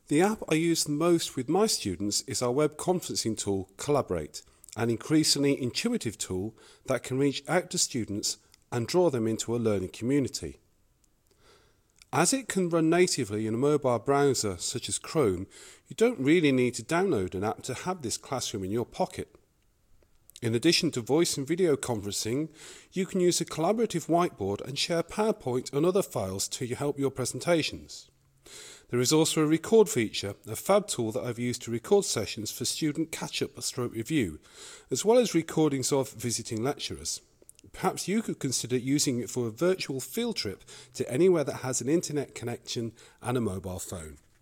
The app I use the most with my students is our web conferencing tool, Collaborate, an increasingly intuitive tool that can reach out to students and draw them into a learning community. As it can run natively in a mobile browser such as Chrome, you don't really need to download an app to have this classroom in your pocket. In addition to voice and video conferencing, you can use a collaborative whiteboard and share PowerPoint and other files to help your presentations. There is also a record feature, a fab tool that I've used to record sessions for student catch-up stroke review, as well as recordings of visiting lecturers. Perhaps you could consider using it for a virtual field trip to anywhere that has an internet connection and a mobile phone.